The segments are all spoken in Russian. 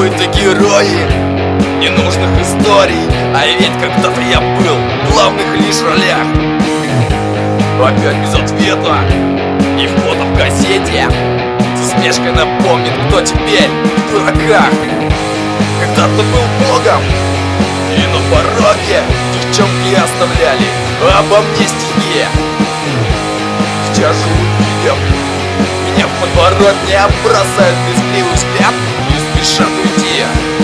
какой-то герои ненужных историй. А ведь когда-то я был в главных лишь ролях. Опять без ответа и фото в газете с усмешкой напомнит, кто теперь в дураках. Когда-то был богом, и на пороге девчонки оставляли обо мне стихи. Сейчас же увидев меня в подворотне, бросают брезгливый взгляд и спешат уйти.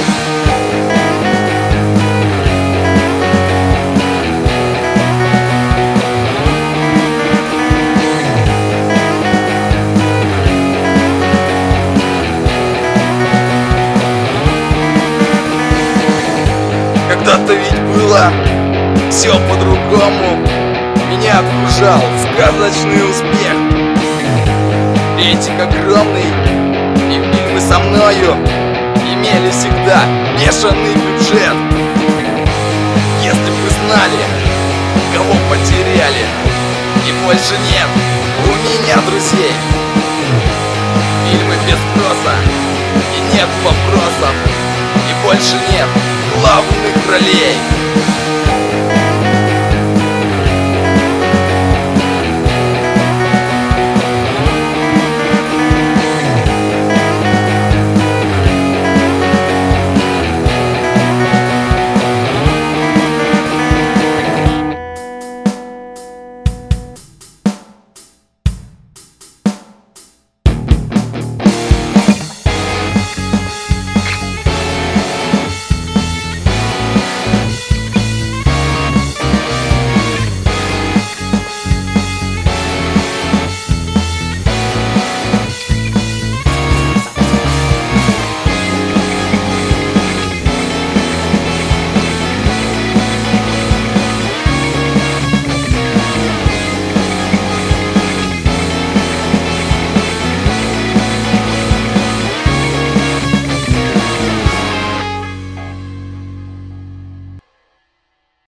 Когда-то ведь было все по-другому. Меня окружал сказочный успех, рейтинг огромный, и фильмы со мною имели всегда бешеный бюджет. Если бы вы знали, кого потеряли, и больше нет у меня друзей. Фильмы без спроса, и нет вопросов, и больше нет главных ролей.